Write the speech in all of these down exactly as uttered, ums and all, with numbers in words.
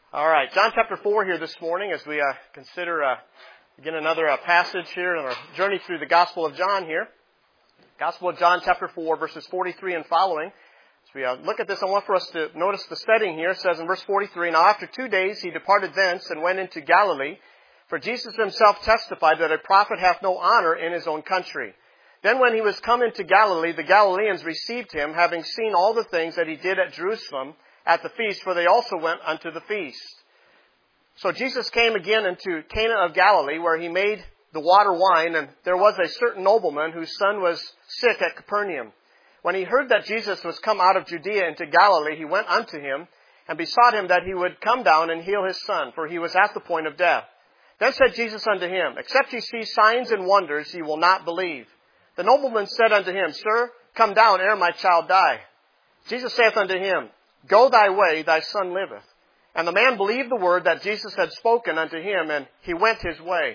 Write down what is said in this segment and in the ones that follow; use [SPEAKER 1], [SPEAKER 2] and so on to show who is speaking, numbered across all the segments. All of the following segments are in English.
[SPEAKER 1] All right, John chapter four here this morning as we uh, consider, uh, again, another uh, passage here in our journey through the Gospel of John here. Gospel of John chapter four, verses forty-three and following. As we uh, look at this, I want for us to notice the setting here. It says in verse forty-three, "Now after two days he departed thence and went into Galilee, for Jesus himself testified that a prophet hath no honor in his own country. Then when he was come into Galilee, the Galileans received him, having seen all the things that he did at Jerusalem, at the feast, for they also went unto the feast. So Jesus came again into Cana of Galilee, where he made the water wine, and there was a certain nobleman whose son was sick at Capernaum. When he heard that Jesus was come out of Judea into Galilee, he went unto him, and besought him that he would come down and heal his son, for he was at the point of death. Then said Jesus unto him, Except ye see signs and wonders, ye will not believe. The nobleman said unto him, Sir, come down ere my child die. Jesus saith unto him, Go thy way, thy son liveth. And the man believed the word that Jesus had spoken unto him, and he went his way.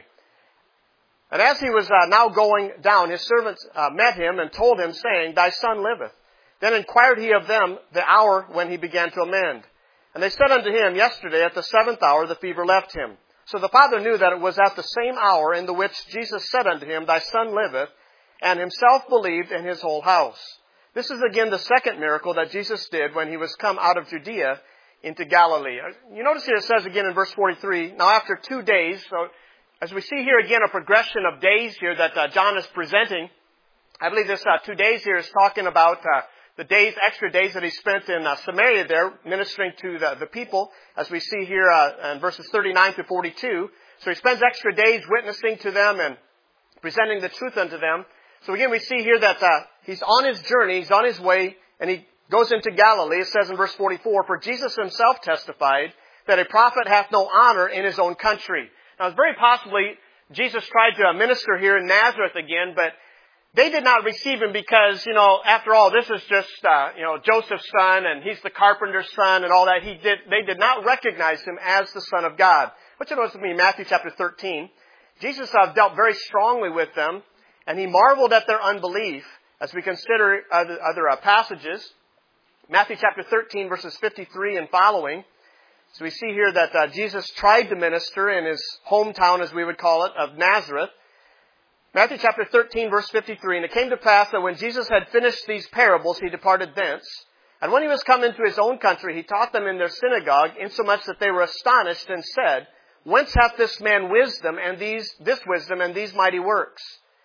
[SPEAKER 1] And as he was uh, now going down, his servants uh, met him and told him, saying, Thy son liveth. Then inquired he of them the hour when he began to amend. And they said unto him, Yesterday at the seventh hour the fever left him. So the father knew that it was at the same hour in the which Jesus said unto him, Thy son liveth, and himself believed in his whole house. This is again the second miracle that Jesus did when he was come out of Judea into Galilee. You notice here it says again in verse forty-three, Now after two days, so as we see here again a progression of days here that uh, John is presenting, I believe this uh, two days here is talking about uh, the days, extra days that he spent in uh, Samaria there, ministering to the, the people, as we see here uh, in verses thirty-nine to forty-two. So he spends extra days witnessing to them and presenting the truth unto them. So again, we see here that uh, he's on his journey, he's on his way, and he goes into Galilee. It says in verse forty-four, For Jesus himself testified that a prophet hath no honor in his own country. Now, it's very possibly Jesus tried to minister here in Nazareth again, but they did not receive him because, you know, after all, this is just, uh, you know, Joseph's son, and he's the carpenter's son, and all that. He did. They did not recognize him as the Son of God. But you notice with me in Matthew chapter thirteen, Jesus uh, dealt very strongly with them. And he marveled at their unbelief as we consider other, other uh, passages. Matthew chapter thirteen, verses fifty-three and following. So we see here that uh, Jesus tried to minister in his hometown, as we would call it, of Nazareth. Matthew chapter thirteen, verse fifty-three. And it came to pass that when Jesus had finished these parables, he departed thence. And when he was come into his own country, he taught them in their synagogue, insomuch that they were astonished and said, Whence hath this man wisdom and these this wisdom and these mighty works?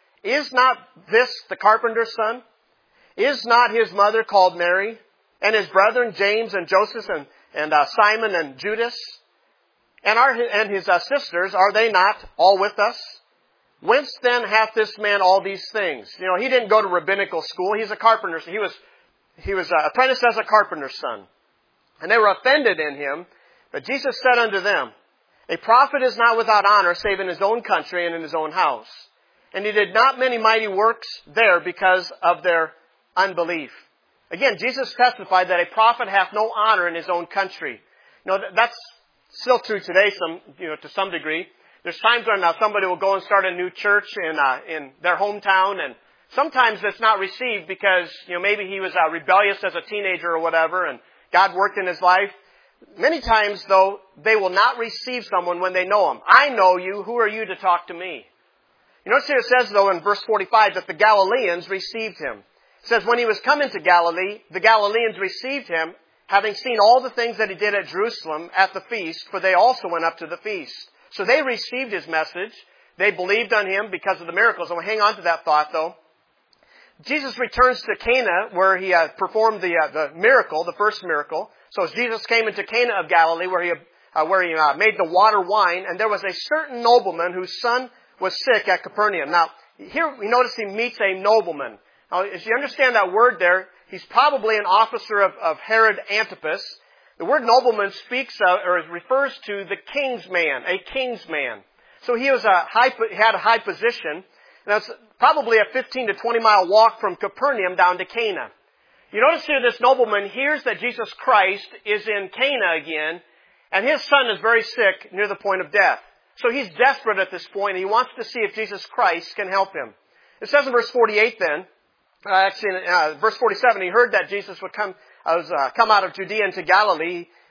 [SPEAKER 1] Is not this the carpenter's son? Is not his mother called Mary? And his brethren James and Joseph and, and uh, Simon and Judas? And, are, and his uh, sisters, are they not all with us? Whence then hath this man all these things? You know, he didn't go to rabbinical school. He's a carpenter. He was, he was uh, apprenticed as a carpenter's son. And they were offended in him. But Jesus said unto them, A prophet is not without honor, save in his own country and in his own house. And he did not many mighty works there because of their unbelief. Again, Jesus testified that a prophet hath no honor in his own country. You know, that's still true today, some, you know, to some degree. There's times when uh, somebody will go and start a new church in, uh, in their hometown, and sometimes it's not received because, you know, maybe he was uh, rebellious as a teenager or whatever, and God worked in his life. Many times, though, they will not receive someone when they know him. I know you. Who are you to talk to me? You notice here it says, though, in verse forty-five, that the Galileans received him. It says, when he was come into Galilee, the Galileans received him, having seen all the things that he did at Jerusalem at the feast, for they also went up to the feast. So they received his message. They believed on him because of the miracles. And we'll hang on to that thought, though. Jesus returns to Cana, where he uh, performed the, uh, the miracle, the first miracle. So as Jesus came into Cana of Galilee, where he, uh, where he uh, made the water wine, and there was a certain nobleman whose son was sick at Capernaum. Now, here we notice he meets a nobleman. Now, as you understand that word there, he's probably an officer of, of Herod Antipas. The word nobleman speaks uh, or refers to the king's man, a king's man. So he was a high, he had a high position. And that's probably a fifteen to twenty mile walk from Capernaum down to Cana. You notice here this nobleman hears that Jesus Christ is in Cana again, and his son is very sick near the point of death. So he's desperate at this point, and he wants to see if Jesus Christ can help him. It says in verse forty-eight then, uh, actually in uh, verse forty-seven, he heard that Jesus would come, uh, was, uh, come out of Judea into Galilee,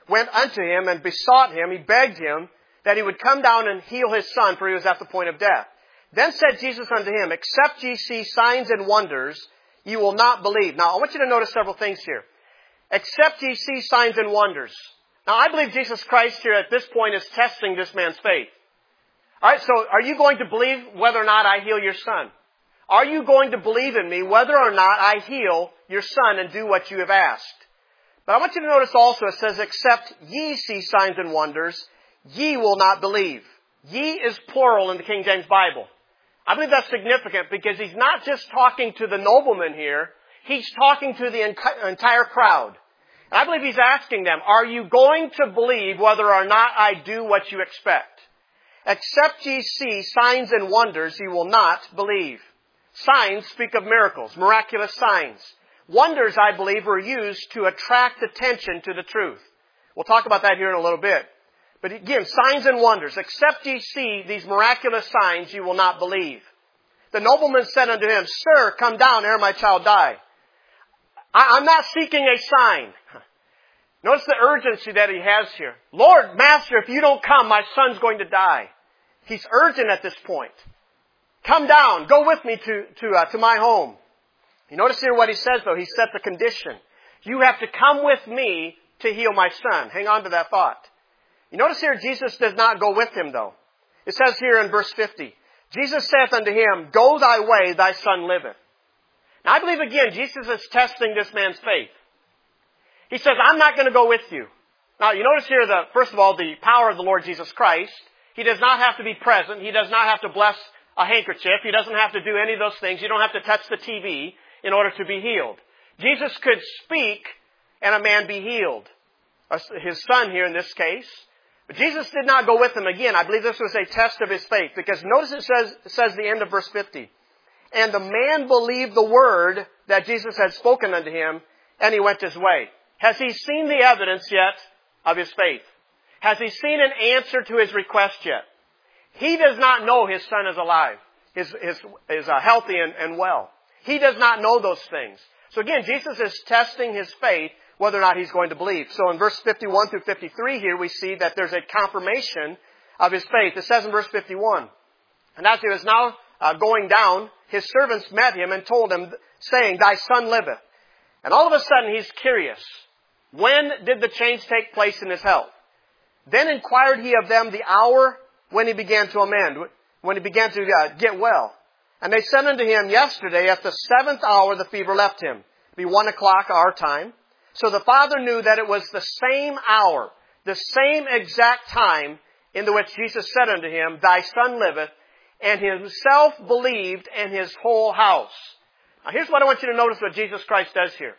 [SPEAKER 1] went unto him and besought him, he begged him, that he would come down and heal his son, for he was at the point of death. Then said Jesus unto him, Except ye see signs and wonders, ye will not believe. Now, I want you to notice several things here. Except ye see signs and wonders. Now, I believe Jesus Christ here at this point is testing this man's faith. Alright, so are you going to believe whether or not I heal your son? Are you going to believe in me whether or not I heal your son and do what you have asked? But I want you to notice also it says, Except ye see signs and wonders, ye will not believe. Ye is plural in the King James Bible. I believe that's significant because he's not just talking to the nobleman here, he's talking to the entire crowd. And I believe he's asking them, are you going to believe whether or not I do what you expect? Except ye see signs and wonders, ye will not believe. Signs speak of miracles, miraculous signs. Wonders, I believe, are used to attract attention to the truth. We'll talk about that here in a little bit. But again, signs and wonders. Except ye see these miraculous signs, ye will not believe. The nobleman said unto him, Sir, come down ere my child die. I, I'm not seeking a sign. Notice the urgency that he has here. Lord, Master, if you don't come, my son's going to die. He's urgent at this point. Come down. Go with me to, to, uh, to my home. You notice here what he says, though. He set the condition. You have to come with me to heal my son. Hang on to that thought. You notice here Jesus does not go with him, though. It says here in verse fifty, Jesus saith unto him, Go thy way, thy son liveth. Now I believe again, Jesus is testing this man's faith. He says, I'm not going to go with you. Now you notice here, the first of all, the power of the Lord Jesus Christ. He does not have to be present. He does not have to bless a handkerchief. He doesn't have to do any of those things. You don't have to touch the T V in order to be healed. Jesus could speak and a man be healed. His son here in this case. But Jesus did not go with him again. I believe this was a test of his faith. Because notice it says, it says the end of verse fifty. And the man believed the word that Jesus had spoken unto him, and he went his way. Has he seen the evidence yet of his faith? Has he seen an answer to his request yet? He does not know his son is alive, is, is, is uh, healthy and, and well. He does not know those things. So again, Jesus is testing his faith whether or not he's going to believe. So in verse fifty-one through fifty-three here, we see that there's a confirmation of his faith. It says in verse fifty-one, And as he was now uh, going down, his servants met him and told him, saying, Thy son liveth. And all of a sudden he's curious. When did the change take place in his health? Then inquired he of them the hour when he began to amend, when he began to uh, get well. And they said unto him, Yesterday at the seventh hour the fever left him. It be one o'clock our time. So the father knew that it was the same hour, the same exact time in the which Jesus said unto him, Thy son liveth, and himself believed and his whole house. Now here's what I want you to notice what Jesus Christ does here.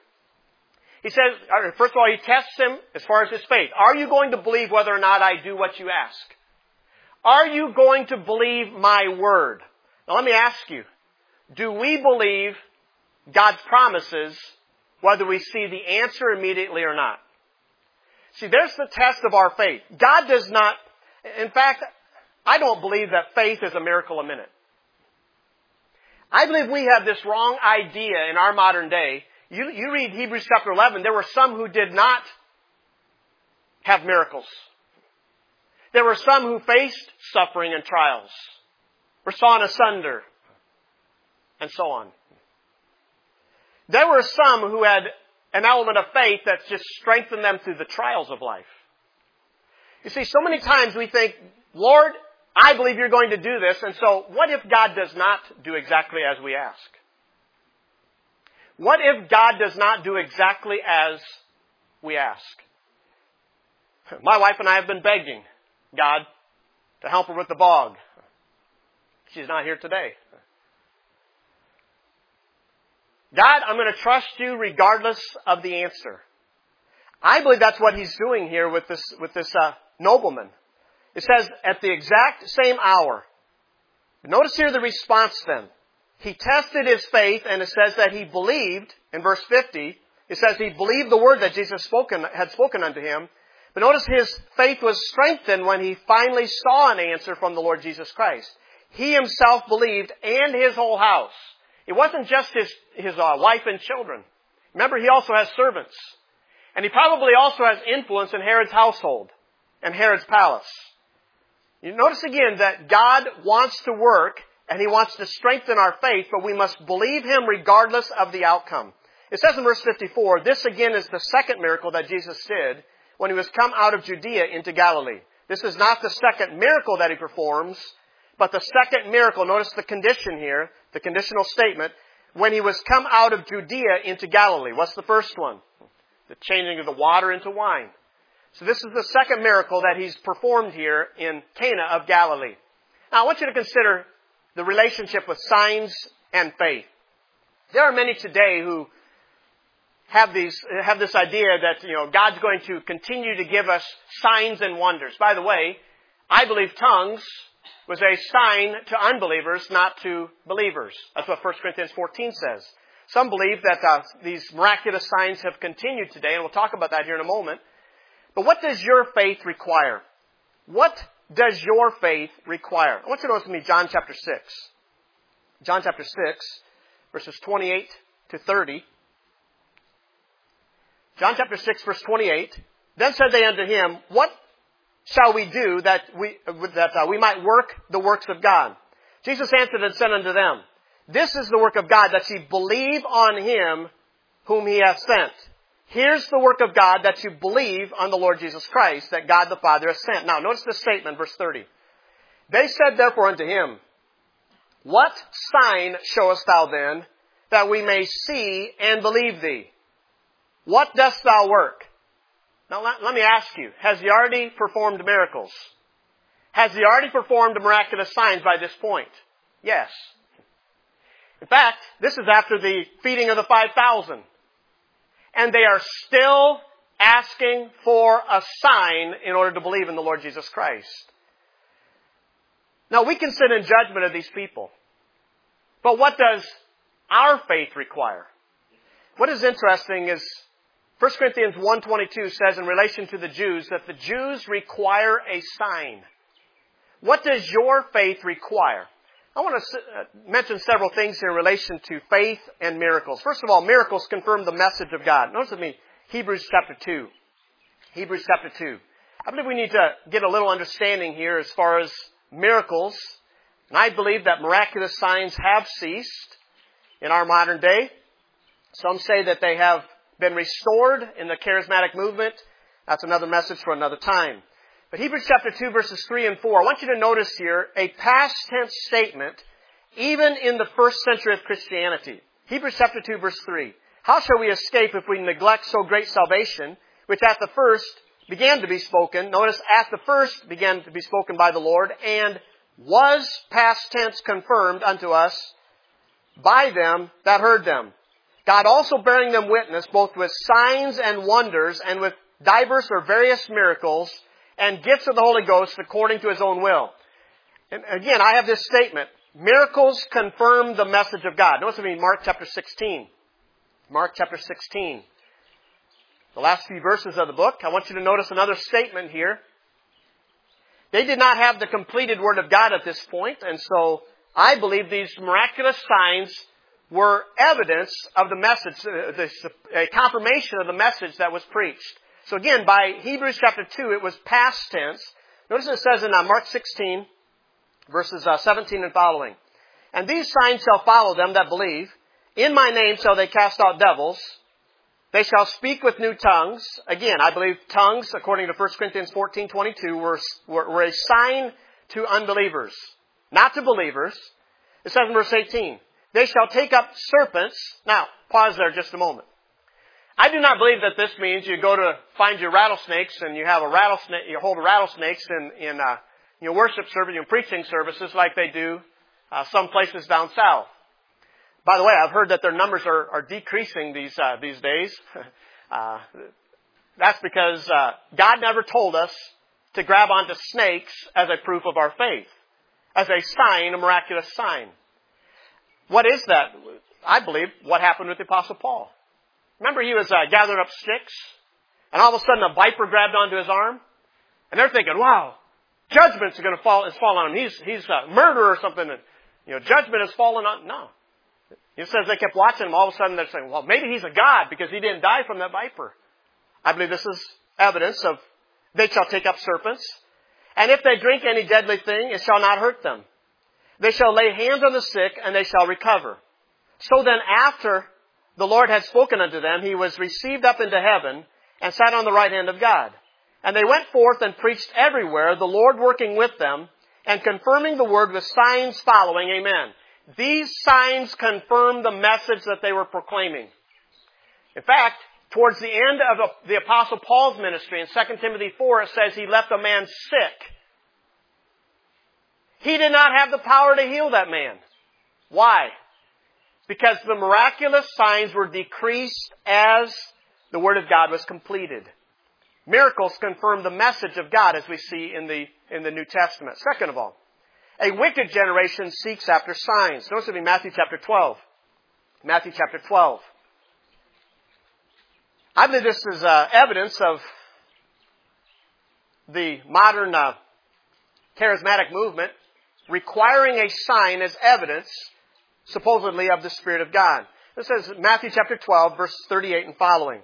[SPEAKER 1] He says, first of all, he tests him as far as his faith. Are you going to believe whether or not I do what you ask? Are you going to believe my word? Now let me ask you, do we believe God's promises whether we see the answer immediately or not? See, there's the test of our faith. God does not, in fact, I don't believe that faith is a miracle a minute. I believe we have this wrong idea in our modern day. You, you read Hebrews chapter eleven, there were some who did not have miracles. There were some who faced suffering and trials, were sawn asunder, and so on. There were some who had an element of faith that just strengthened them through the trials of life. You see, so many times we think, Lord, I believe you're going to do this, and so what if God does not do exactly as we ask? What if God does not do exactly as we ask? My wife and I have been begging God to help her with the bog. She's not here today. God, I'm going to trust you regardless of the answer. I believe that's what he's doing here with this, with this uh, nobleman. It says, at the exact same hour. Notice here the response then. He tested his faith, and it says that he believed, in verse fifty, it says he believed the word that Jesus spoken, had spoken unto him. But notice his faith was strengthened when he finally saw an answer from the Lord Jesus Christ. He himself believed, and his whole house. It wasn't just his, his uh, wife and children. Remember, he also has servants. And he probably also has influence in Herod's household and Herod's palace. You notice again that God wants to work and He wants to strengthen our faith, but we must believe Him regardless of the outcome. It says in verse fifty-four, this again is the second miracle that Jesus did when He was come out of Judea into Galilee. This is not the second miracle that He performs, but the second miracle. Notice the condition here, the conditional statement, when He was come out of Judea into Galilee. What's the first one? The changing of the water into wine. So this is the second miracle that He's performed here in Cana of Galilee. Now I want you to consider the relationship with signs and faith. There are many today who have these, have this idea that, you know, God's going to continue to give us signs and wonders. By the way, I believe tongues was a sign to unbelievers, not to believers. That's what First Corinthians fourteen says. Some believe that uh, these miraculous signs have continued today, and we'll talk about that here in a moment. But what does your faith require? What does your faith require? I want you to notice with me John chapter six. John chapter six, verses twenty-eight to thirty. John chapter six, verse twenty-eight. Then said they unto him, what shall we do that we that uh, we might work the works of God? Jesus answered and said unto them, this is the work of God, that ye believe on Him whom He hath sent. Here's the work of God, that you believe on the Lord Jesus Christ, that God the Father has sent. Now, notice the statement, verse thirty. They said therefore unto Him, what sign showest thou then, that we may see and believe Thee? What dost Thou work? Now, let, let me ask you, has He already performed miracles? Has He already performed miraculous signs by this point? Yes. In fact, this is after the feeding of the five thousand. And they are still asking for a sign in order to believe in the Lord Jesus Christ. Now, we can sit in judgment of these people. But what does our faith require? What is interesting is First Corinthians one twenty-two says in relation to the Jews that the Jews require a sign. What does your faith require? I want to mention several things here in relation to faith and miracles. First of all, miracles confirm the message of God. Notice with me Hebrews chapter two. Hebrews chapter two. I believe we need to get a little understanding here as far as miracles. And I believe that miraculous signs have ceased in our modern day. Some say that they have been restored in the charismatic movement. That's another message for another time. But Hebrews chapter two, verses three and four, I want you to notice here a past tense statement, even in the first century of Christianity. Hebrews chapter two, verse three. How shall we escape if we neglect so great salvation, which at the first began to be spoken, notice at the first began to be spoken by the Lord, and was past tense confirmed unto us by them that heard them. God also bearing them witness, both with signs and wonders, and with diverse or various miracles, and gifts of the Holy Ghost according to His own will. And again, I have this statement. Miracles confirm the message of God. Notice with me Mark chapter sixteen. Mark chapter sixteen. The last few verses of the book. I want you to notice another statement here. They did not have the completed Word of God at this point, and so I believe these miraculous signs were evidence of the message, a confirmation of the message that was preached. So again, by Hebrews chapter two, it was past tense. Notice it says in uh, Mark sixteen, verses uh, seventeen and following. And these signs shall follow them that believe. In my name shall they cast out devils. They shall speak with new tongues. Again, I believe tongues, according to First Corinthians fourteen twenty-two, were, were, were a sign to unbelievers, not to believers. It says in verse eighteen, they shall take up serpents. Now, pause there just a moment. I do not believe that this means you go to find your rattlesnakes and you have a rattlesnake, you hold rattlesnakes in, in, uh, your worship service, your preaching services like they do, uh, some places down south. By the way, I've heard that their numbers are, are decreasing these, uh, these days. uh, that's because, uh, God never told us to grab onto snakes as a proof of our faith, as a sign, a miraculous sign. What is that? I believe what happened with the Apostle Paul. Remember, he was uh, gathering up sticks, and all of a sudden a viper grabbed onto his arm, and they're thinking, "Wow, judgment's going to fall is fall on him. He's he's a murderer or something, and you know, judgment has fallen on." No, it says they kept watching him. All of a sudden, they're saying, "Well, maybe he's a god because he didn't die from that viper." I believe this is evidence of they shall take up serpents. And if they drink any deadly thing, it shall not hurt them. They shall lay hands on the sick, and they shall recover. So then after the Lord had spoken unto them, he was received up into heaven and sat on the right hand of God. And they went forth and preached everywhere, the Lord working with them and confirming the word with signs following. Amen. These signs confirm the message that they were proclaiming. In fact, towards the end of the Apostle Paul's ministry in Second Timothy four, it says he left a man sick. He did not have the power to heal that man. Why? Because the miraculous signs were decreased as the Word of God was completed. Miracles confirm the message of God as we see in the, in the New Testament. Second of all, a wicked generation seeks after signs. Notice with me Matthew chapter twelve. Matthew chapter twelve. I believe this is uh, evidence of the modern uh, charismatic movement requiring a sign as evidence, supposedly, of the Spirit of God. This says Matthew chapter twelve, verse thirty-eight and following.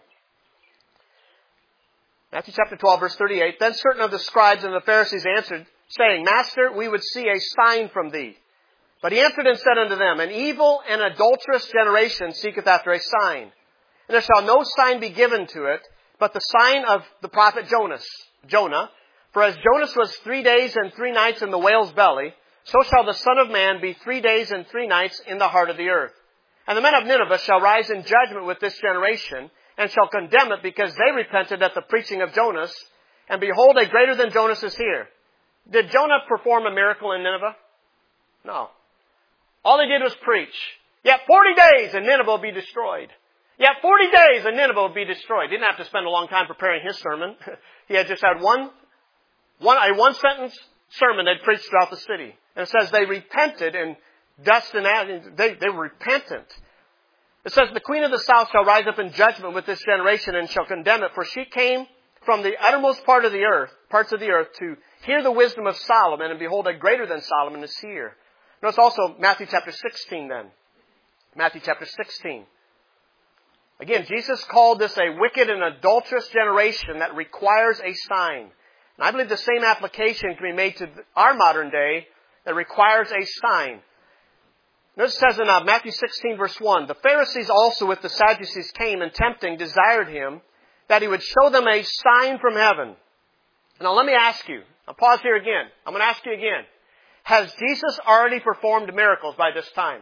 [SPEAKER 1] Matthew chapter twelve, verse thirty-eight. Then certain of the scribes and the Pharisees answered, saying, Master, we would see a sign from thee. But he answered and said unto them, An evil and adulterous generation seeketh after a sign. And there shall no sign be given to it, but the sign of the prophet Jonas, Jonah. For as Jonas was three days and three nights in the whale's belly, so shall the Son of Man be three days and three nights in the heart of the earth. And the men of Nineveh shall rise in judgment with this generation, and shall condemn it, because they repented at the preaching of Jonas. And behold, a greater than Jonas is here. Did Jonah perform a miracle in Nineveh? No. All he did was preach. Yet forty days and Nineveh will be destroyed. Yet forty days and Nineveh will be destroyed. He didn't have to spend a long time preparing his sermon. He had just had one, one, a one sentence sermon they'd preached throughout the city. And it says they repented and dust and ash, they, they were repentant. It says, the queen of the south shall rise up in judgment with this generation and shall condemn it. For she came from the uttermost part of the earth, parts of the earth, to hear the wisdom of Solomon, and behold, a greater than Solomon is here. Notice also Matthew chapter sixteen then. Matthew chapter sixteen. Again, Jesus called this a wicked and adulterous generation that requires a sign. And I believe the same application can be made to our modern day that requires a sign. Notice it says in uh, Matthew sixteen verse one, the Pharisees also with the Sadducees came and tempting desired him that he would show them a sign from heaven. Now let me ask you, I'll pause here again. I'm going to ask you again. Has Jesus already performed miracles by this time?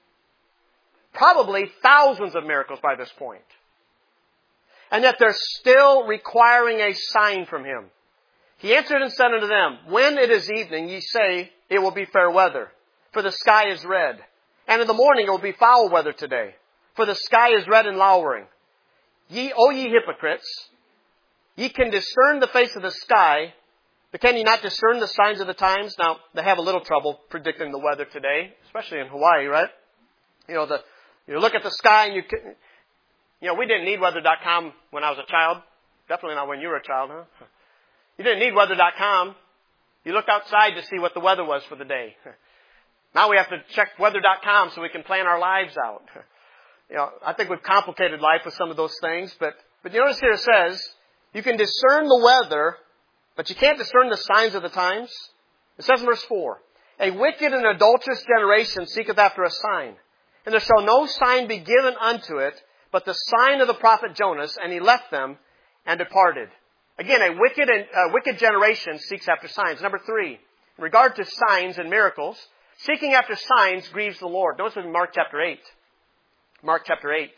[SPEAKER 1] Probably thousands of miracles by this point. And yet they're still requiring a sign from him. He answered and said unto them, When it is evening, ye say, it will be fair weather, for the sky is red. And in the morning it will be foul weather today, for the sky is red and lowering. Ye, O ye hypocrites, ye can discern the face of the sky, but can ye not discern the signs of the times? Now, they have a little trouble predicting the weather today, especially in Hawaii, right? You know, the you look at the sky and you can, you know, we didn't need weather dot com when I was a child. Definitely not when you were a child, huh? You didn't need weather dot com. You looked outside to see what the weather was for the day. Now we have to check weather dot com so we can plan our lives out. You know, I think we've complicated life with some of those things, but, but you notice here it says, you can discern the weather, but you can't discern the signs of the times. It says in verse four, A wicked and adulterous generation seeketh after a sign, and there shall no sign be given unto it, but the sign of the prophet Jonas, and he left them and departed. Again, a wicked and uh, wicked generation seeks after signs. Number three, in regard to signs and miracles, seeking after signs grieves the Lord. Notice in Mark chapter eight. Mark chapter eight.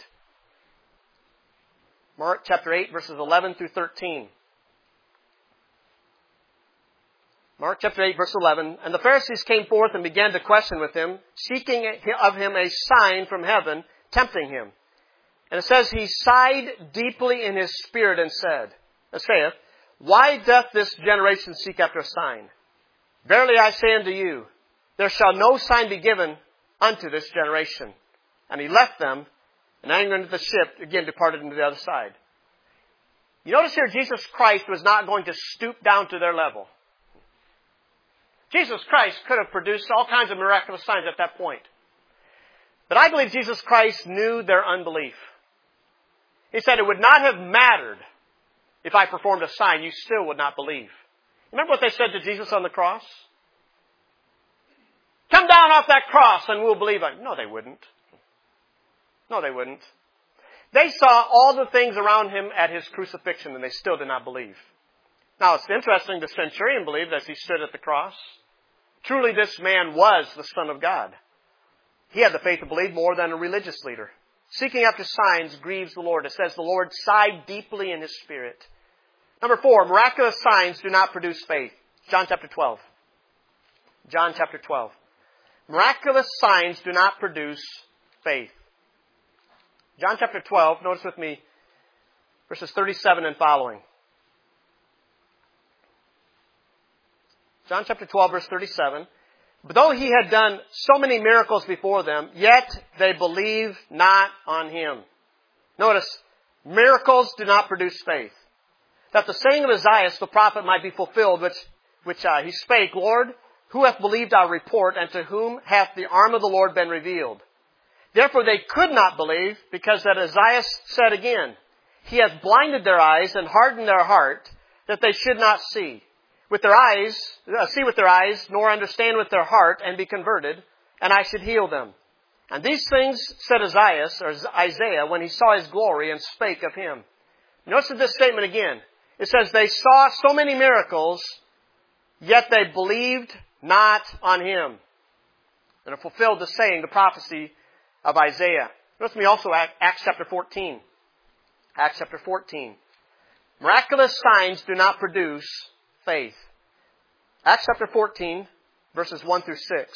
[SPEAKER 1] Mark chapter eight, verses eleven through thirteen. Mark chapter eight, verse eleven. And the Pharisees came forth and began to question with him, seeking of him a sign from heaven, tempting him. And it says, He sighed deeply in his spirit and said, It saith, Why doth this generation seek after a sign? Verily I say unto you, there shall no sign be given unto this generation. And he left them, and entering into the ship, again departed into the other side. You notice here, Jesus Christ was not going to stoop down to their level. Jesus Christ could have produced all kinds of miraculous signs at that point. But I believe Jesus Christ knew their unbelief. He said it would not have mattered if I performed a sign, you still would not believe. Remember what they said to Jesus on the cross? Come down off that cross and we'll believe it. No, they wouldn't. No, they wouldn't. They saw all the things around him at his crucifixion and they still did not believe. Now, it's interesting the centurion believed as he stood at the cross. Truly, this man was the Son of God. He had the faith to believe more than a religious leader. Seeking after signs grieves the Lord. It says the Lord sighed deeply in his spirit. Number four, miraculous signs do not produce faith. John chapter twelve. John chapter twelve. Miraculous signs do not produce faith. John chapter twelve, notice with me verses thirty-seven and following. John chapter twelve, verse thirty-seven. But though he had done so many miracles before them, yet they believed not on him. Notice, miracles do not produce faith. That the saying of Isaiah the prophet might be fulfilled, which, which uh, he spake, Lord, who hath believed our report, and to whom hath the arm of the Lord been revealed? Therefore they could not believe, because that Isaiah said again, He hath blinded their eyes and hardened their heart, that they should not see. With their eyes, uh, see with their eyes, nor understand with their heart, and be converted, and I should heal them. And these things said Isaiah, or Isaiah, when he saw his glory and spake of him. Notice this statement again. It says, they saw so many miracles, yet they believed not on him. And it fulfilled the saying, the prophecy of Isaiah. Notice me also Acts chapter fourteen. Acts chapter fourteen. Miraculous signs do not produce faith. Acts chapter fourteen, verses one through six.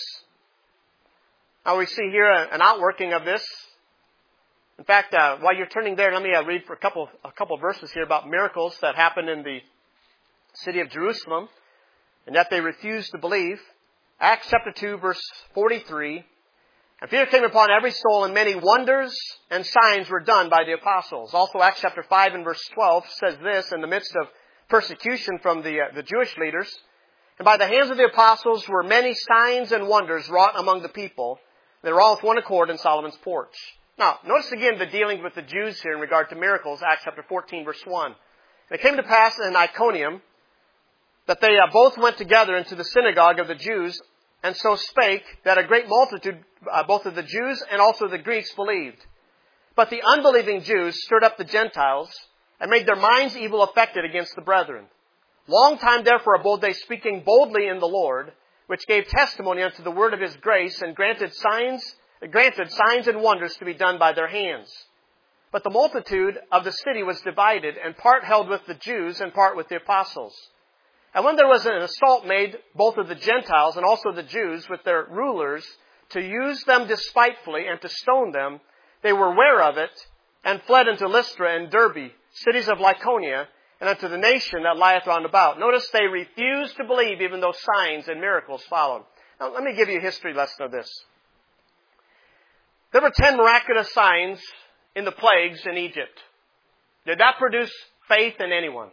[SPEAKER 1] Now we see here an outworking of this. In fact, uh, while you're turning there, let me uh, read for a couple a couple verses here about miracles that happened in the city of Jerusalem, and that they refused to believe. Acts chapter two, verse forty-three. And fear came upon every soul, and many wonders and signs were done by the apostles. Also, Acts chapter five and verse twelve says this, in the midst of persecution from the, uh, the Jewish leaders, and by the hands of the apostles were many signs and wonders wrought among the people. They were all with one accord in Solomon's porch. Now, notice again the dealing with the Jews here in regard to miracles, Acts chapter fourteen, verse one. And it came to pass in Iconium that they uh, both went together into the synagogue of the Jews, and so spake that a great multitude, uh, both of the Jews and also the Greeks, believed. But the unbelieving Jews stirred up the Gentiles, and made their minds evil affected against the brethren. Long time therefore abode they, speaking boldly in the Lord, which gave testimony unto the word of his grace, and granted signs, granted signs and wonders to be done by their hands. But the multitude of the city was divided, and part held with the Jews, and part with the apostles. And when there was an assault made, both of the Gentiles and also the Jews, with their rulers, to use them despitefully and to stone them, they were ware of it, and fled into Lystra and Derbe, cities of Lycaonia, and unto the nation that lieth round about. Notice they refused to believe even though signs and miracles followed. Now let me give you a history lesson of this. There were ten miraculous signs in the plagues in Egypt. Did that produce faith in anyone?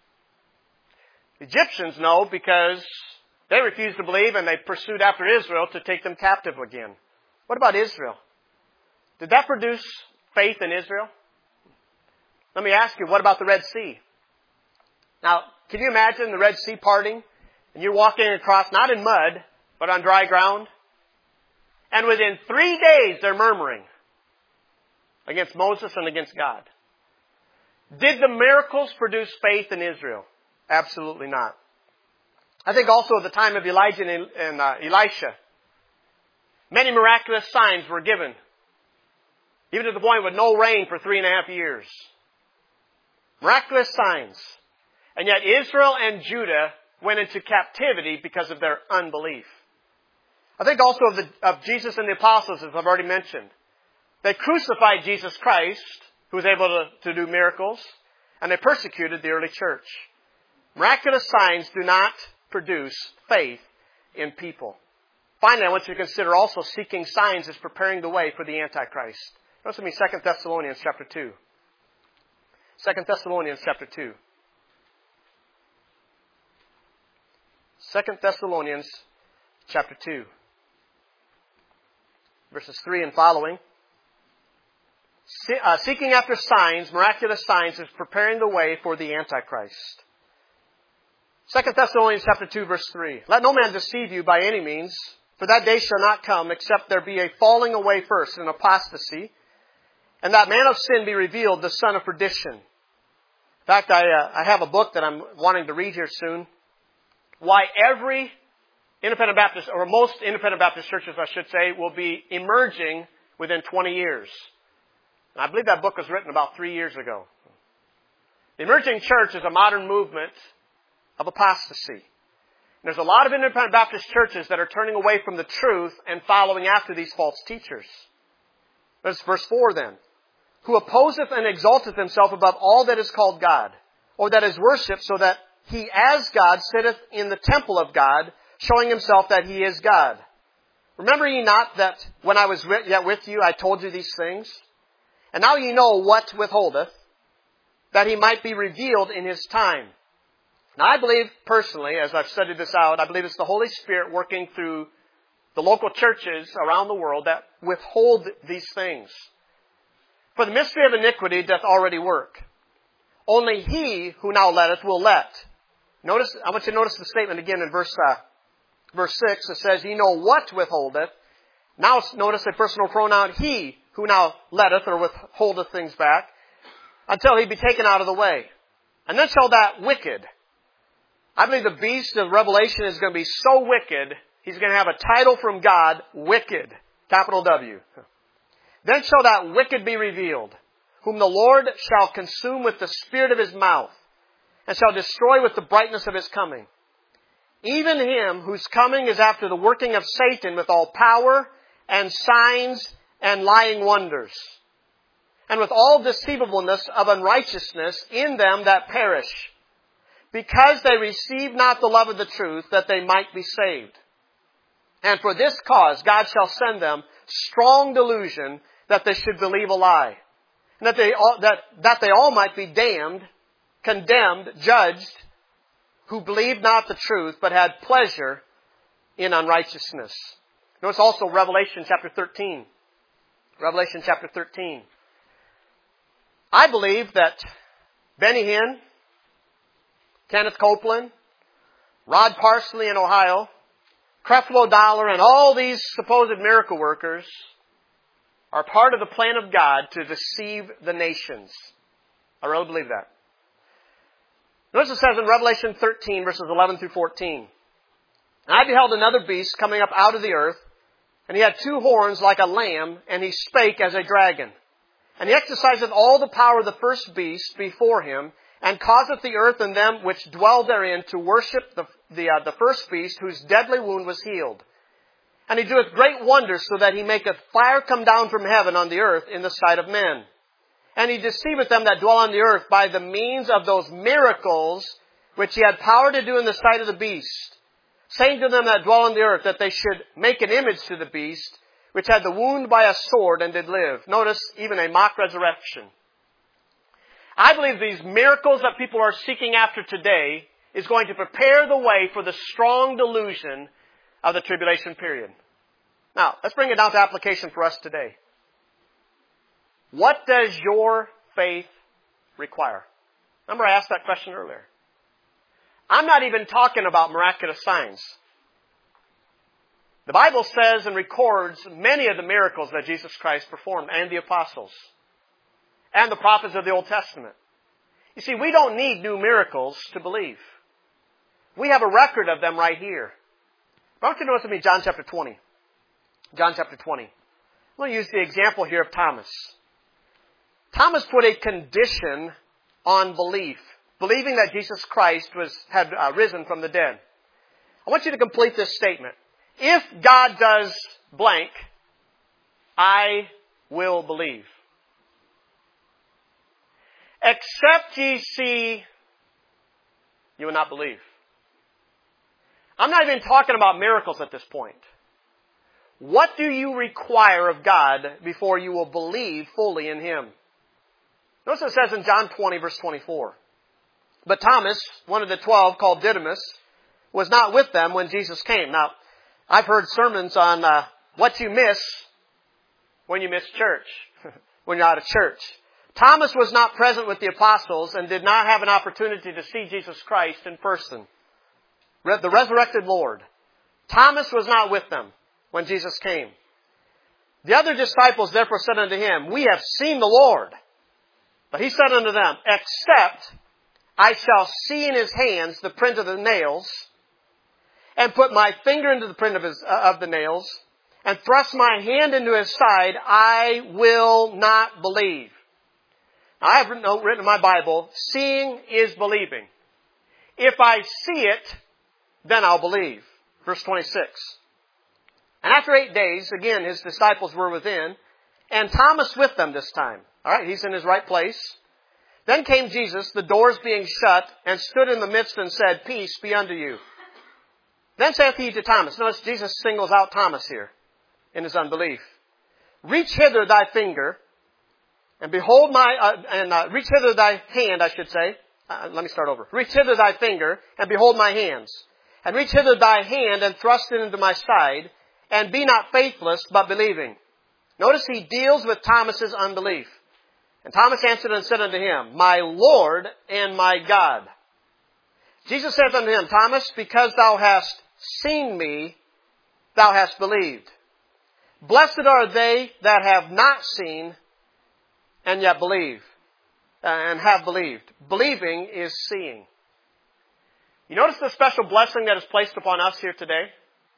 [SPEAKER 1] The Egyptians know, because they refused to believe and they pursued after Israel to take them captive again. What about Israel? Did that produce faith in Israel? Let me ask you, what about the Red Sea? Now, can you imagine the Red Sea parting? And you're walking across, not in mud, but on dry ground? And within three days, they're murmuring against Moses and against God. Did the miracles produce faith in Israel? Absolutely not. I think also at the time of Elijah and, and uh, Elisha, many miraculous signs were given, even to the point with no rain for three and a half years. Miraculous signs. And yet Israel and Judah went into captivity because of their unbelief. I think also of, the, of Jesus and the apostles, as I've already mentioned. They crucified Jesus Christ, who was able to, to do miracles, and they persecuted the early church. Miraculous signs do not produce faith in people. Finally, I want you to consider also seeking signs as preparing the way for the Antichrist. Notice with me Second Thessalonians chapter two. Second Thessalonians chapter two. Second Thessalonians chapter two. Verses three and following. uh, seeking after signs, miraculous signs, is preparing the way for the Antichrist. Second Thessalonians chapter two, verse three. Let no man deceive you by any means, for that day shall not come, except there be a falling away first, an apostasy, and that man of sin be revealed, the son of perdition. In fact, I, uh, I have a book that I'm wanting to read here soon. Why every Independent Baptist, or most Independent Baptist churches, I should say, will be emerging within twenty years. And I believe that book was written about three years ago. The emerging church is a modern movement of apostasy. And there's a lot of Independent Baptist churches that are turning away from the truth and following after these false teachers. There's verse four then. Who opposeth and exalteth himself above all that is called God, or that is worshipped, so that he as God sitteth in the temple of God, showing himself that he is God. Remember ye not that when I was yet with you, I told you these things? And now ye know what withholdeth, that he might be revealed in his time. Now I believe personally, as I've studied this out, I believe it's the Holy Spirit working through the local churches around the world that withhold these things. For the mystery of iniquity doth already work. Only he who now letteth will let. Notice, I want you to notice the statement again in verse uh, verse six. It says, ye know what withholdeth. Now notice a personal pronoun, he who now letteth or withholdeth things back, until he be taken out of the way. And then shall that wicked. I believe the beast of Revelation is going to be so wicked, he's going to have a title from God, wicked, capital W. Then shall that wicked be revealed, whom the Lord shall consume with the spirit of his mouth, and shall destroy with the brightness of his coming. Even him whose coming is after the working of Satan with all power and signs and lying wonders, and with all deceivableness of unrighteousness in them that perish, because they receive not the love of the truth, that they might be saved. And for this cause God shall send them strong delusion, that they should believe a lie, and that they all, that, that they all might be damned, condemned, judged, who believed not the truth, but had pleasure in unrighteousness. Notice also Revelation chapter thirteen. Revelation chapter thirteen. I believe that Benny Hinn, Kenneth Copeland, Rod Parsley in Ohio, Creflo Dollar, and all these supposed miracle workers are part of the plan of God to deceive the nations. I really believe that. Notice it says in Revelation thirteen, verses eleven through fourteen. And I beheld another beast coming up out of the earth, and he had two horns like a lamb, and he spake as a dragon. And he exerciseth all the power of the first beast before him, and causeth the earth and them which dwell therein to worship the, the, uh, the first beast, whose deadly wound was healed. And he doeth great wonders, so that he maketh fire come down from heaven on the earth in the sight of men. And he deceiveth them that dwell on the earth by the means of those miracles which he had power to do in the sight of the beast, saying to them that dwell on the earth that they should make an image to the beast, which had the wound by a sword and did live. Notice, even a mock resurrection. I believe these miracles that people are seeking after today is going to prepare the way for the strong delusion of the tribulation period. Now, let's bring it down to application for us today. What does your faith require? Remember I asked that question earlier. I'm not even talking about miraculous signs. The Bible says and records many of the miracles that Jesus Christ performed, and the apostles, and the prophets of the Old Testament. You see, we don't need new miracles to believe. We have a record of them right here. I want you to notice with me John chapter twenty. John chapter twenty. I'm going to use the example here of Thomas. Thomas put a condition on belief, believing that Jesus Christ was had uh, risen from the dead. I want you to complete this statement. If God does blank, I will believe. Except ye see, you will not believe. I'm not even talking about miracles at this point. What do you require of God before you will believe fully in Him? Notice it says in John twenty, verse twenty-four. But Thomas, one of the twelve, called Didymus, was not with them when Jesus came. Now, I've heard sermons on uh, what you miss when you miss church. when you're out of church. Thomas was not present with the apostles and did not have an opportunity to see Jesus Christ in person, the resurrected Lord. Thomas was not with them when Jesus came. The other disciples therefore said unto him, We have seen the Lord. But he said unto them, Except I shall see in his hands the print of the nails, and put my finger into the print of, his, uh, of the nails, and thrust my hand into his side, I will not believe. Now, I have written, written in my Bible, seeing is believing. If I see it, then I'll believe. Verse twenty-six. And after eight days, again, his disciples were within, and Thomas with them this time. All right, he's in his right place. Then came Jesus, the doors being shut, and stood in the midst and said, Peace be unto you. Then saith he to Thomas, notice Jesus singles out Thomas here in his unbelief. Reach hither thy finger, and behold my, uh, and uh, reach hither thy hand, I should say. Uh, let me start over. Reach hither thy finger, and behold my hands. And reach hither thy hand, and thrust it into my side, and be not faithless, but believing. Notice he deals with Thomas's unbelief. And Thomas answered and said unto him, My Lord and my God. Jesus said unto him, Thomas, because thou hast seen me, thou hast believed. Blessed are they that have not seen and yet believe, uh, and have believed. Believing is seeing. You notice the special blessing that is placed upon us here today?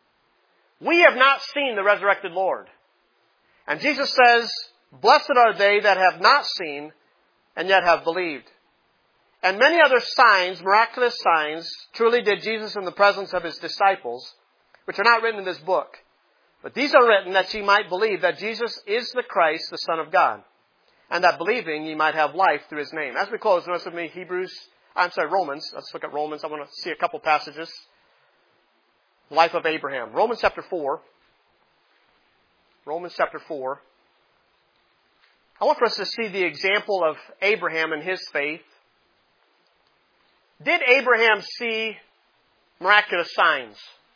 [SPEAKER 1] We have not seen the resurrected Lord. And Jesus says, Blessed are they that have not seen and yet have believed. And many other signs, miraculous signs, truly did Jesus in the presence of his disciples, which are not written in this book. But these are written that ye might believe that Jesus is the Christ, the Son of God, and that believing ye might have life through his name. As we close, notice with me Hebrews, I'm sorry, Romans. Let's look at Romans. I want to see a couple passages. Life of Abraham. Romans chapter four. Romans chapter four. I want for us to see the example of Abraham and his faith. Did Abraham see miraculous signs?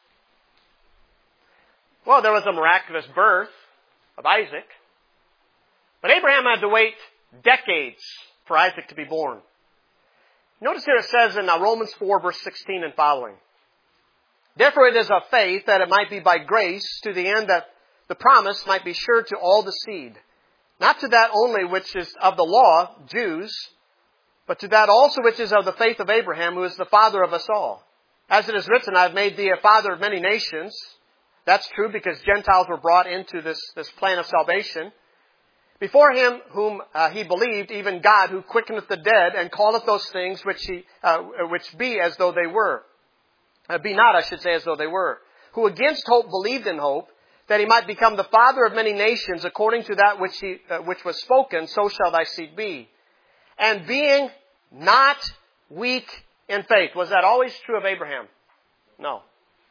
[SPEAKER 1] Well, there was a miraculous birth of Isaac. But Abraham had to wait decades for Isaac to be born. Notice here it says in Romans four, verse sixteen and following. Therefore it is of faith that it might be by grace, to the end that the promise might be sure to all the seed. Not to that only which is of the law, Jews, but to that also which is of the faith of Abraham, who is the father of us all. As it is written, I have made thee a father of many nations. That's true because Gentiles were brought into this, this plan of salvation. Before him whom uh, he believed, even God, who quickeneth the dead, and calleth those things which he uh, which be as though they were. Uh, be not, I should say, as though they were. Who against hope believed in hope, that he might become the father of many nations, according to that which he uh, which was spoken, so shall thy seed be. And being not weak in faith. Was that always true of Abraham? No.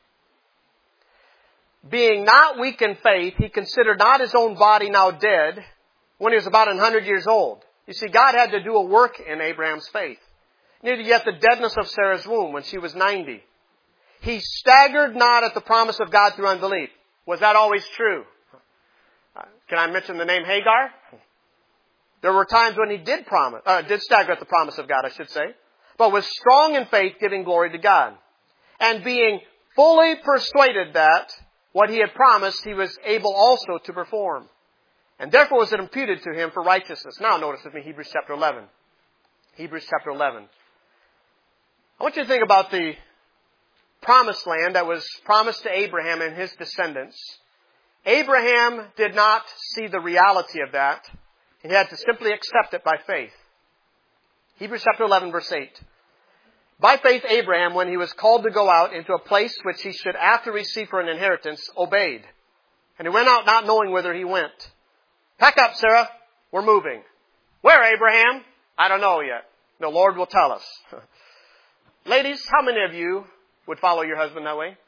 [SPEAKER 1] Being not weak in faith, he considered not his own body now dead, when he was about a hundred years old. You see, God had to do a work in Abraham's faith. Neither yet the deadness of Sarah's womb when she was ninety. He staggered not at the promise of God through unbelief. Was that always true? Can I mention the name Hagar? There were times when he did promise, uh, did stagger at the promise of God, I should say, but was strong in faith, giving glory to God, and being fully persuaded that what he had promised, he was able also to perform. And therefore was it imputed to him for righteousness. Now notice with me Hebrews chapter eleven. Hebrews chapter eleven. I want you to think about the promised land that was promised to Abraham and his descendants. Abraham did not see the reality of that. He had to simply accept it by faith. Hebrews chapter eleven, verse eight. By faith Abraham, when he was called to go out into a place which he should after receive for an inheritance, obeyed. And he went out not knowing whither he went. Pack up, Sarah. We're moving. Where, Abraham? I don't know yet. The Lord will tell us. Ladies, how many of you would follow your husband that way?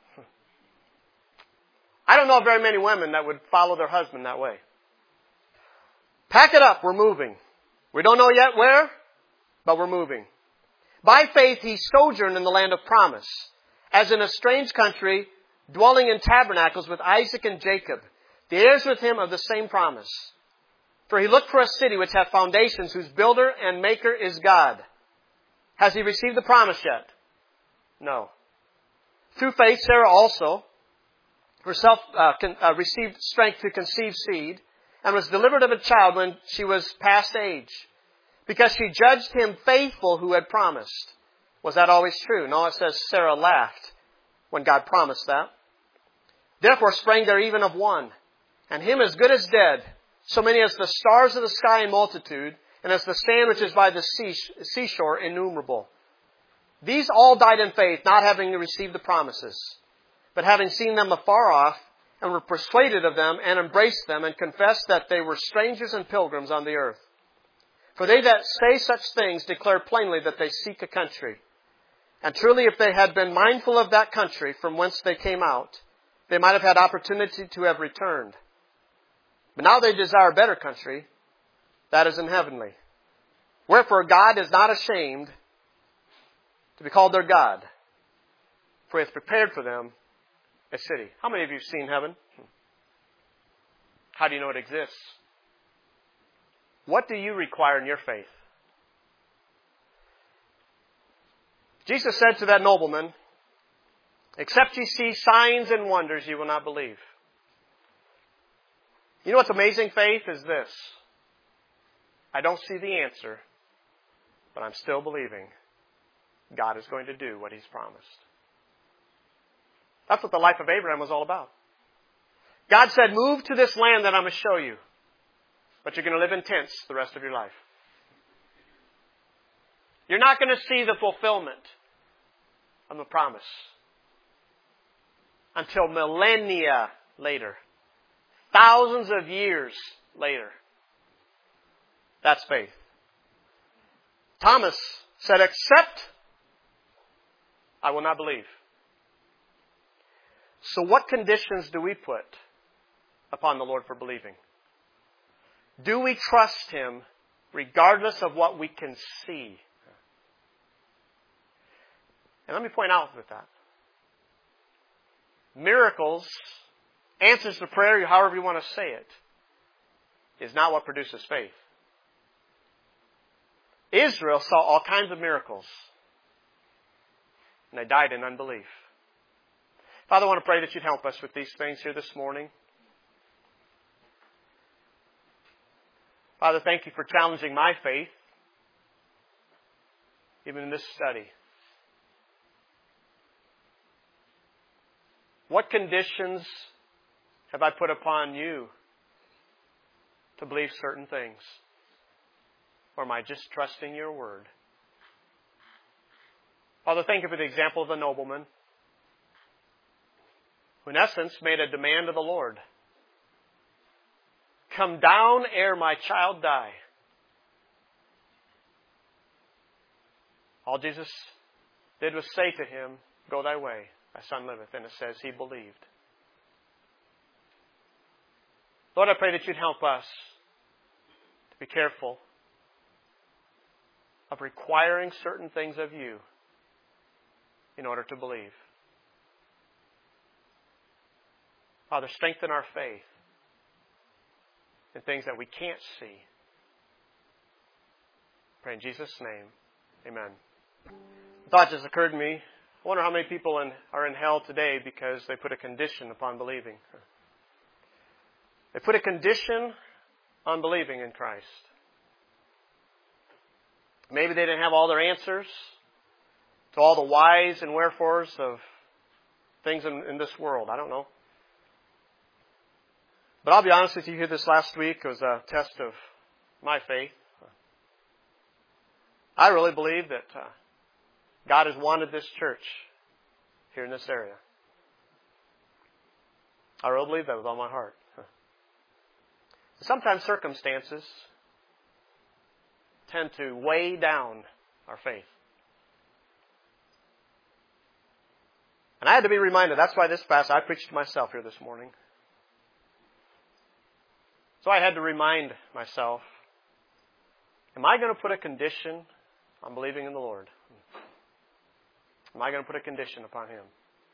[SPEAKER 1] I don't know of very many women that would follow their husband that way. Pack it up. We're moving. We don't know yet where, but we're moving. By faith he sojourned in the land of promise, as in a strange country, dwelling in tabernacles with Isaac and Jacob, the heirs with him of the same promise. For he looked for a city which hath foundations, whose builder and maker is God. Has he received the promise yet? No. Through faith, Sarah also herself uh, con- uh, received strength to conceive seed, and was delivered of a child when she was past age, because she judged him faithful who had promised. Was that always true? No, it says Sarah laughed when God promised that. Therefore sprang there even of one, and him as good as dead, so many as the stars of the sky in multitude, and as the sand which is by the sea, seashore innumerable. These all died in faith, not having received the promises, but having seen them afar off, and were persuaded of them, and embraced them, and confessed that they were strangers and pilgrims on the earth. For they that say such things declare plainly that they seek a country. And truly, if they had been mindful of that country from whence they came out, they might have had opportunity to have returned. But now they desire a better country, that is in heavenly. Wherefore God is not ashamed to be called their God, for He hath prepared for them a city. How many of you have seen heaven? How do you know it exists? What do you require in your faith? Jesus said to that nobleman, except ye see signs and wonders, you will not believe. You know what's amazing faith is this. I don't see the answer, but I'm still believing God is going to do what He's promised. That's what the life of Abraham was all about. God said, move to this land that I'm going to show you, but you're going to live in tents the rest of your life. You're not going to see the fulfillment of the promise until millennia later. Thousands of years later. That's faith. Thomas said, except I will not believe. So what conditions do we put upon the Lord for believing? Do we trust Him regardless of what we can see? And let me point out with that. Miracles, answers to prayer, however you want to say it, is not what produces faith. Israel saw all kinds of miracles, and they died in unbelief. Father, I want to pray that you'd help us with these things here this morning. Father, thank you for challenging my faith, even in this study. What conditions have I put upon you to believe certain things? Or am I just trusting your word? Father, thank you for the example of the nobleman, who in essence made a demand of the Lord. Come down ere my child die. All Jesus did was say to him, go thy way, thy son liveth. And it says he believed. Lord, I pray that you'd help us to be careful of requiring certain things of you in order to believe. Father, strengthen our faith in things that we can't see. Pray in Jesus' name. Amen. A thought just occurred to me. I wonder how many people in, are in hell today because they put a condition upon believing. They put a condition on believing in Christ. Maybe they didn't have all their answers to all the whys and wherefores of things in, in this world. I don't know. But I'll be honest with you, here this last week was a test of my faith. I really believe that uh, God has wanted this church here in this area. I really believe that with all my heart. Sometimes circumstances tend to weigh down our faith. And I had to be reminded, that's why this passage, I preached to myself here this morning. So I had to remind myself, am I going to put a condition on believing in the Lord? Am I going to put a condition upon Him?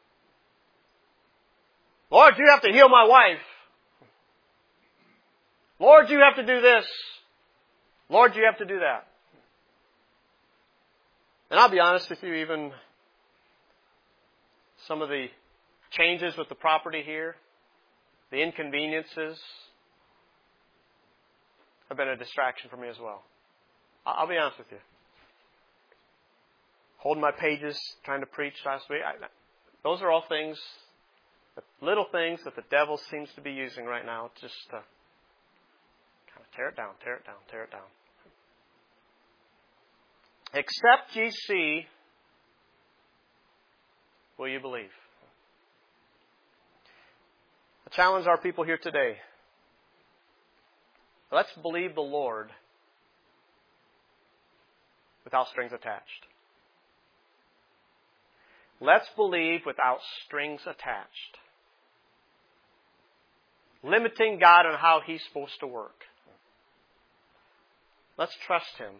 [SPEAKER 1] Lord, you have to heal my wife. Lord, you have to do this. Lord, you have to do that. And I'll be honest with you, even some of the changes with the property here, the inconveniences, have been a distraction for me as well. I'll be honest with you. Holding my pages, trying to preach last week, I, those are all things, little things that the devil seems to be using right now just to kind of tear it down, tear it down, tear it down. Except ye see, will you believe? I challenge our people here today. Let's believe the Lord without strings attached. Let's believe without strings attached. Limiting God on how He's supposed to work. Let's trust Him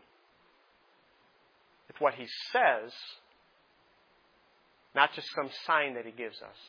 [SPEAKER 1] with what He says, not just some sign that He gives us.